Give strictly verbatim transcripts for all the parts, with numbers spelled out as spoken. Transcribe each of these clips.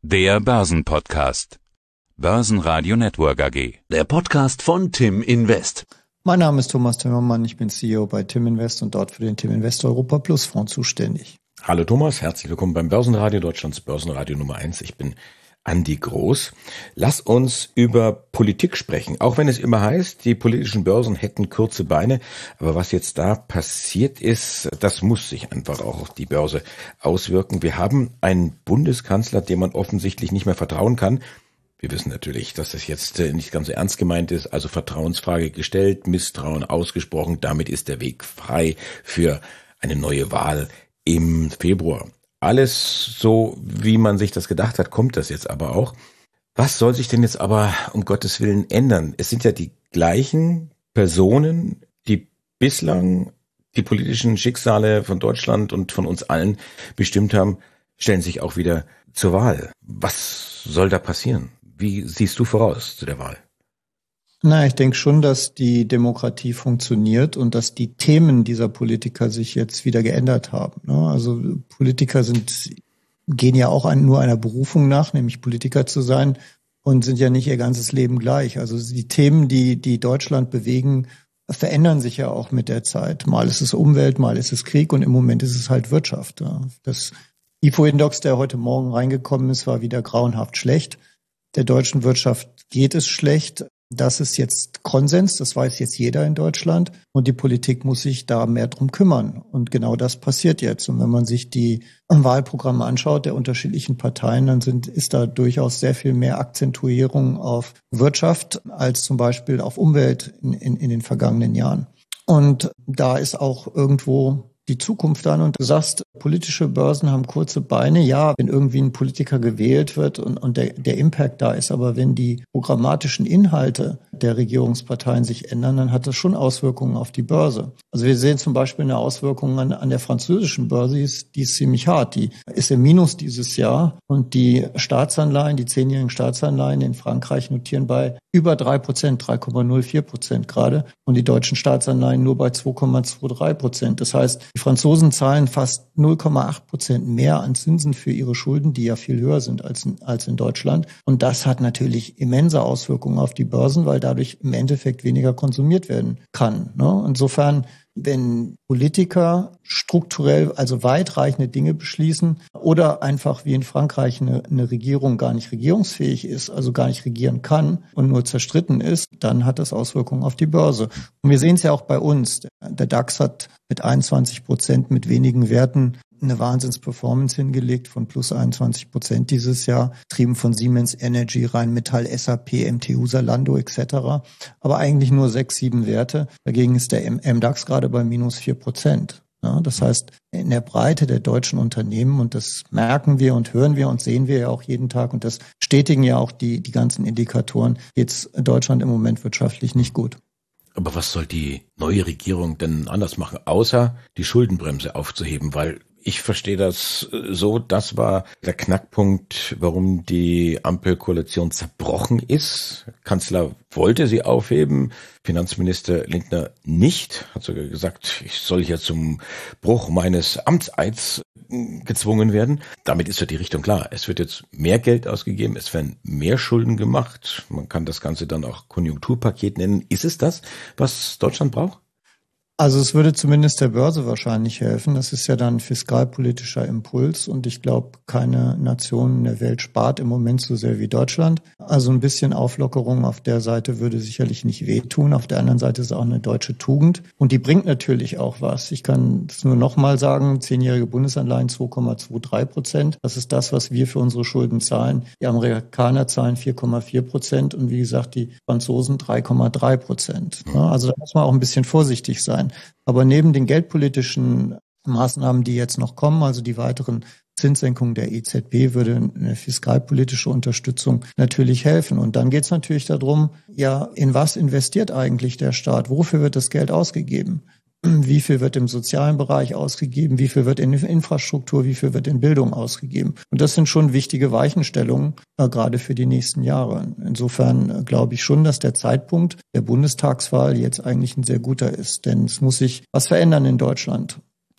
Der Börsenpodcast. Börsenradio Network A G. Der Podcast von Tim Invest. Mein Name ist Thomas Timmermann, ich bin C E O bei Tim Invest und dort für den Tim Invest Europa Plus Fonds zuständig. Hallo Thomas, herzlich willkommen beim Börsenradio, Deutschlands Börsenradio Nummer eins. Ich bin Andi Groß. Lass uns über Politik sprechen, auch wenn es immer heißt, die politischen Börsen hätten kurze Beine. Aber was jetzt da passiert ist, das muss sich einfach auch auf die Börse auswirken. Wir haben einen Bundeskanzler, dem man offensichtlich nicht mehr vertrauen kann. Wir wissen natürlich, dass das jetzt nicht ganz so ernst gemeint ist, also Vertrauensfrage gestellt, Misstrauen ausgesprochen. Damit ist der Weg frei für eine neue Wahl im Februar. Alles so, wie man sich das gedacht hat, kommt das jetzt aber auch. Was soll sich denn jetzt aber um Gottes Willen ändern? Es sind ja die gleichen Personen, die bislang die politischen Schicksale von Deutschland und von uns allen bestimmt haben, stellen sich auch wieder zur Wahl. Was soll da passieren? Wie siehst du voraus zu der Wahl? Na, ich denke schon, dass die Demokratie funktioniert und dass die Themen dieser Politiker sich jetzt wieder geändert haben. Also Politiker sind, gehen ja auch nur einer Berufung nach, nämlich Politiker zu sein, und sind ja nicht ihr ganzes Leben gleich. Also die Themen, die, die Deutschland bewegen, verändern sich ja auch mit der Zeit. Mal ist es Umwelt, mal ist es Krieg und im Moment ist es halt Wirtschaft. Das I F O-Index, der heute Morgen reingekommen ist, war wieder grauenhaft schlecht. Der deutschen Wirtschaft geht es schlecht. Das ist jetzt Konsens, das weiß jetzt jeder in Deutschland. Und die Politik muss sich da mehr drum kümmern. Und genau das passiert jetzt. Und wenn man sich die Wahlprogramme anschaut der unterschiedlichen Parteien, dann sind, ist da durchaus sehr viel mehr Akzentuierung auf Wirtschaft als zum Beispiel auf Umwelt in, in, in den vergangenen Jahren. Und da ist auch irgendwo die Zukunft an. Und du sagst, politische Börsen haben kurze Beine. Ja, wenn irgendwie ein Politiker gewählt wird und, und der, der Impact da ist. Aber wenn die programmatischen Inhalte der Regierungsparteien sich ändern, dann hat das schon Auswirkungen auf die Börse. Also wir sehen zum Beispiel eine Auswirkung an, an der französischen Börse, die ist, die ist ziemlich hart. Die ist im Minus dieses Jahr und die Staatsanleihen, die zehnjährigen Staatsanleihen in Frankreich notieren bei über drei Prozent, drei Komma null vier Prozent gerade, und die deutschen Staatsanleihen nur bei zwei Komma zweiundzwanzig Prozent. Das heißt, die Franzosen zahlen fast null Komma acht Prozent mehr an Zinsen für ihre Schulden, die ja viel höher sind als in, als in Deutschland. Und das hat natürlich immense Auswirkungen auf die Börsen, weil dadurch im Endeffekt weniger konsumiert werden kann. Ne? Insofern, wenn Politiker strukturell, also weitreichende Dinge beschließen oder einfach wie in Frankreich eine, eine Regierung gar nicht regierungsfähig ist, also gar nicht regieren kann und nur zerstritten ist, dann hat das Auswirkungen auf die Börse. Und wir sehen es ja auch bei uns. Der DAX hat mit einundzwanzig Prozent mit wenigen Werten eine Wahnsinns-Performance hingelegt von plus einundzwanzig Prozent dieses Jahr, getrieben von Siemens Energy, Rheinmetall, S A P, M T U, Zalando et cetera. Aber eigentlich nur sechs, sieben Werte. Dagegen ist der M DAX gerade bei minus vier Prozent. Ja, das heißt, in der Breite der deutschen Unternehmen, und das merken wir und hören wir und sehen wir ja auch jeden Tag, und das bestätigen ja auch die, die ganzen Indikatoren, geht's Deutschland im Moment wirtschaftlich nicht gut. Aber was soll die neue Regierung denn anders machen, außer die Schuldenbremse aufzuheben? Weil ich verstehe das so, das war der Knackpunkt, warum die Ampelkoalition zerbrochen ist. Kanzler wollte sie aufheben, Finanzminister Lindner nicht, hat sogar gesagt, ich soll hier zum Bruch meines Amtseids gezwungen werden. Damit ist ja die Richtung klar. Es wird jetzt mehr Geld ausgegeben, es werden mehr Schulden gemacht. Man kann das Ganze dann auch Konjunkturpaket nennen. Ist es das, was Deutschland braucht? Also es würde zumindest der Börse wahrscheinlich helfen. Das ist ja dann fiskalpolitischer Impuls, und ich glaube, keine Nation in der Welt spart im Moment so sehr wie Deutschland. Also ein bisschen Auflockerung auf der Seite würde sicherlich nicht wehtun. Auf der anderen Seite ist es auch eine deutsche Tugend, und die bringt natürlich auch was. Ich kann es nur noch mal sagen, zehnjährige Bundesanleihen zwei Komma zweiundzwanzig Prozent. Das ist das, was wir für unsere Schulden zahlen. Die Amerikaner zahlen vier Komma vier Prozent und wie gesagt, die Franzosen drei Komma drei Prozent. Also da muss man auch ein bisschen vorsichtig sein. Aber neben den geldpolitischen Maßnahmen, die jetzt noch kommen, also die weiteren Zinssenkungen der E Z B, würde eine fiskalpolitische Unterstützung natürlich helfen. Und dann geht es natürlich darum, ja, in was investiert eigentlich der Staat? Wofür wird das Geld ausgegeben? Wie viel wird im sozialen Bereich ausgegeben? Wie viel wird in Infrastruktur? Wie viel wird in Bildung ausgegeben? Und das sind schon wichtige Weichenstellungen, äh, gerade für die nächsten Jahre. Insofern äh, glaube ich schon, dass der Zeitpunkt der Bundestagswahl jetzt eigentlich ein sehr guter ist. Denn es muss sich was verändern in Deutschland.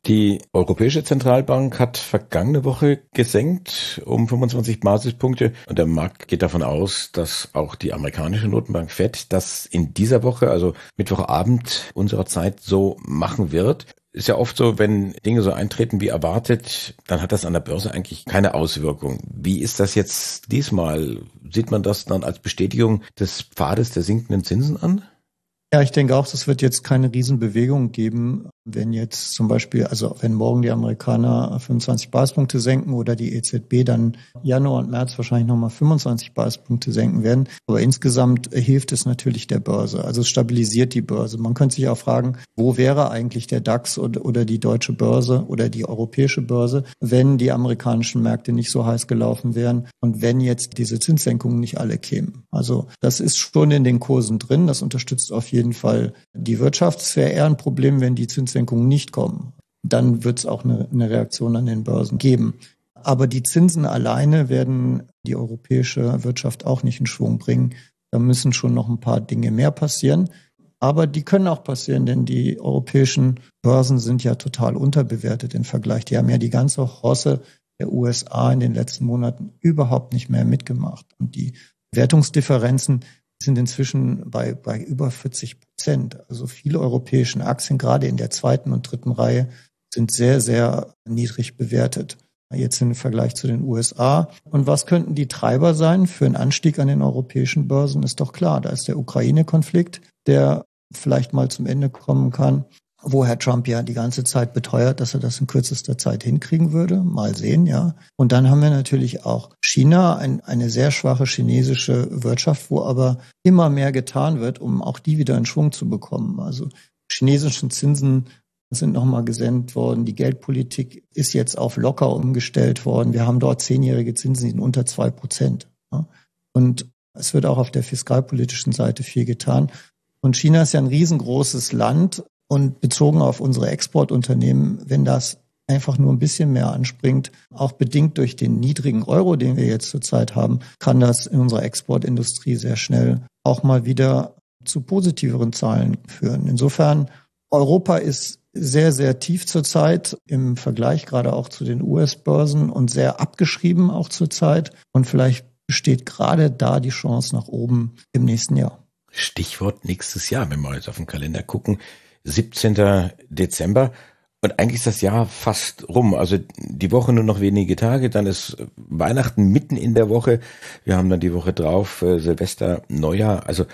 Die Europäische Zentralbank hat vergangene Woche gesenkt um fünfundzwanzig Basispunkte und der Markt geht davon aus, dass auch die amerikanische Notenbank Fed das in dieser Woche, also Mittwochabend unserer Zeit, so machen wird. Ist ja oft so, wenn Dinge so eintreten wie erwartet, dann hat das an der Börse eigentlich keine Auswirkung. Wie ist das jetzt diesmal? Sieht man das dann als Bestätigung des Pfades der sinkenden Zinsen an? Ja, ich denke auch, es wird jetzt keine Riesenbewegung geben, wenn jetzt zum Beispiel, also wenn morgen die Amerikaner fünfundzwanzig Basispunkte senken oder die E Z B dann Januar und März wahrscheinlich nochmal fünfundzwanzig Basispunkte senken werden. Aber insgesamt hilft es natürlich der Börse. Also es stabilisiert die Börse. Man könnte sich auch fragen, wo wäre eigentlich der DAX oder, oder die deutsche Börse oder die europäische Börse, wenn die amerikanischen Märkte nicht so heiß gelaufen wären und wenn jetzt diese Zinssenkungen nicht alle kämen. Also das ist schon in den Kursen drin. Das unterstützt auf jeden Fall die Wirtschaft. Es wäre eher ein Problem, wenn die Zinssenkungen nicht kommen. Dann wird es auch eine, eine Reaktion an den Börsen geben. Aber die Zinsen alleine werden die europäische Wirtschaft auch nicht in Schwung bringen. Da müssen schon noch ein paar Dinge mehr passieren. Aber die können auch passieren, denn die europäischen Börsen sind ja total unterbewertet im Vergleich. Die haben ja die ganze Rosse der U S A in den letzten Monaten überhaupt nicht mehr mitgemacht. Und die Wertungsdifferenzen sind inzwischen bei, bei über vierzig Prozent. Also viele europäische Aktien, gerade in der zweiten und dritten Reihe, sind sehr, sehr niedrig bewertet. Jetzt im Vergleich zu den U S A. Und was könnten die Treiber sein für einen Anstieg an den europäischen Börsen? Ist doch klar, da ist der Ukraine-Konflikt, der vielleicht mal zum Ende kommen kann, wo Herr Trump ja die ganze Zeit beteuert, dass er das in kürzester Zeit hinkriegen würde. Mal sehen, ja. Und dann haben wir natürlich auch China, ein, eine sehr schwache chinesische Wirtschaft, wo aber immer mehr getan wird, um auch die wieder in Schwung zu bekommen. Also chinesischen Zinsen sind nochmal gesenkt worden. Die Geldpolitik ist jetzt auf locker umgestellt worden. Wir haben dort zehnjährige Zinsen, die sind unter zwei Prozent. Ja. Und es wird auch auf der fiskalpolitischen Seite viel getan. Und China ist ja ein riesengroßes Land. Und bezogen auf unsere Exportunternehmen, wenn das einfach nur ein bisschen mehr anspringt, auch bedingt durch den niedrigen Euro, den wir jetzt zurzeit haben, kann das in unserer Exportindustrie sehr schnell auch mal wieder zu positiveren Zahlen führen. Insofern, Europa ist sehr, sehr tief zurzeit im Vergleich gerade auch zu den U S-Börsen und sehr abgeschrieben auch zurzeit. Und vielleicht besteht gerade da die Chance nach oben im nächsten Jahr. Stichwort nächstes Jahr, wenn wir jetzt auf den Kalender gucken. siebzehnten Dezember und eigentlich ist das Jahr fast rum. Also die Woche nur noch wenige Tage, dann ist Weihnachten mitten in der Woche. Wir haben dann die Woche drauf äh, Silvester, Neujahr. Also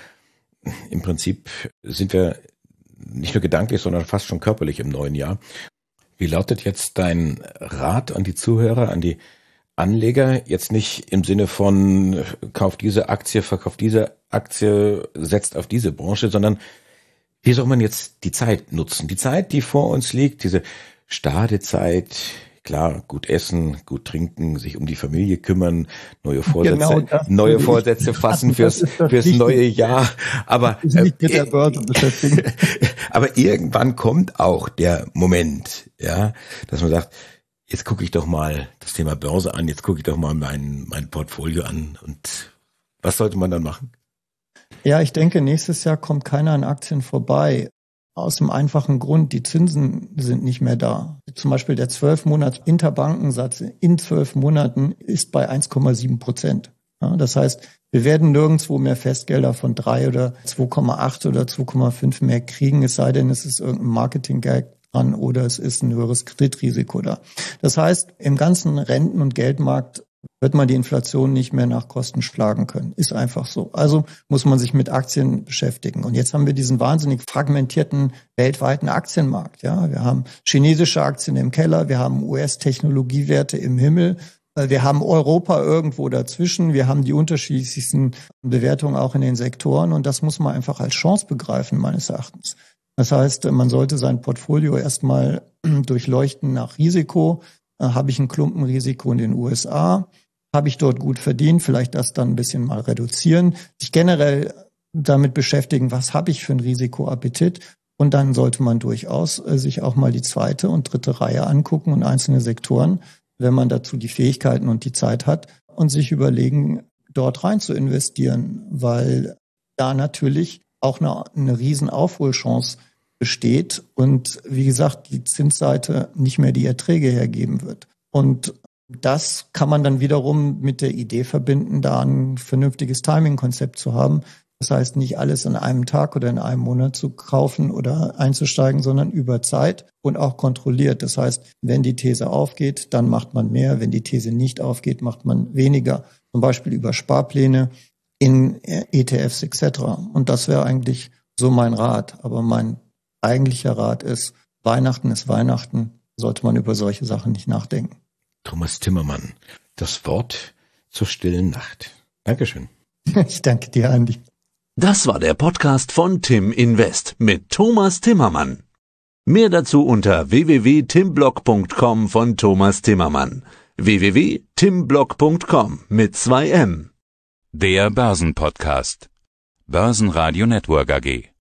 im Prinzip sind wir nicht nur gedanklich, sondern fast schon körperlich im neuen Jahr. Wie lautet jetzt dein Rat an die Zuhörer, an die Anleger? Jetzt nicht im Sinne von kauft diese Aktie, verkauft diese Aktie, setzt auf diese Branche, sondern wie soll man jetzt die Zeit nutzen? Die Zeit, die vor uns liegt, diese Stadezeit, klar, gut essen, gut trinken, sich um die Familie kümmern, neue Vorsätze, genau neue Vorsätze fassen fürs, fürs neue Jahr. Aber, nicht mit der Börse beschäftigen. Aber irgendwann kommt auch der Moment, ja, dass man sagt, jetzt gucke ich doch mal das Thema Börse an, jetzt gucke ich doch mal mein, mein Portfolio an. Und was sollte man dann machen? Ja, ich denke, nächstes Jahr kommt keiner an Aktien vorbei. Aus dem einfachen Grund, die Zinsen sind nicht mehr da. Zum Beispiel der zwölf Monats Interbankensatz in zwölf Monaten ist bei eins Komma sieben Prozent. Ja, das heißt, wir werden nirgendwo mehr Festgelder von drei oder zwei Komma acht oder zwei Komma fünf mehr kriegen, es sei denn, es ist irgendein Marketing-Gag dran oder es ist ein höheres Kreditrisiko da. Das heißt, im ganzen Renten- und Geldmarkt wird man die Inflation nicht mehr nach Kosten schlagen können. Ist einfach so. Also muss man sich mit Aktien beschäftigen. Und jetzt haben wir diesen wahnsinnig fragmentierten weltweiten Aktienmarkt. Ja, wir haben chinesische Aktien im Keller, wir haben U S-Technologiewerte im Himmel, wir haben Europa irgendwo dazwischen, wir haben die unterschiedlichsten Bewertungen auch in den Sektoren und das muss man einfach als Chance begreifen, meines Erachtens. Das heißt, man sollte sein Portfolio erstmal durchleuchten nach Risiko. Habe ich ein Klumpenrisiko in den U S A? Habe ich dort gut verdient? Vielleicht das dann ein bisschen mal reduzieren. Sich generell damit beschäftigen, was habe ich für ein Risikoappetit? Und dann sollte man durchaus sich auch mal die zweite und dritte Reihe angucken und einzelne Sektoren, wenn man dazu die Fähigkeiten und die Zeit hat und sich überlegen, dort rein zu investieren, weil da natürlich auch eine, eine riesen Aufholchance besteht und wie gesagt, die Zinsseite nicht mehr die Erträge hergeben wird. Und das kann man dann wiederum mit der Idee verbinden, da ein vernünftiges Timing-Konzept zu haben. Das heißt, nicht alles an einem Tag oder in einem Monat zu kaufen oder einzusteigen, sondern über Zeit und auch kontrolliert. Das heißt, wenn die These aufgeht, dann macht man mehr. Wenn die These nicht aufgeht, macht man weniger. Zum Beispiel über Sparpläne in E T Fs et cetera. Und das wäre eigentlich so mein Rat. Aber mein eigentlicher Rat ist, Weihnachten ist Weihnachten, sollte man über solche Sachen nicht nachdenken. Thomas Timmermann, das Wort zur stillen Nacht. Dankeschön. Ich danke dir, Andi. Das war der Podcast von Tim Invest mit Thomas Timmermann. Mehr dazu unter w w w punkt timblog punkt com von Thomas Timmermann. w w w punkt timblog punkt com mit zwei M. Der Börsenpodcast. Börsenradio Network A G.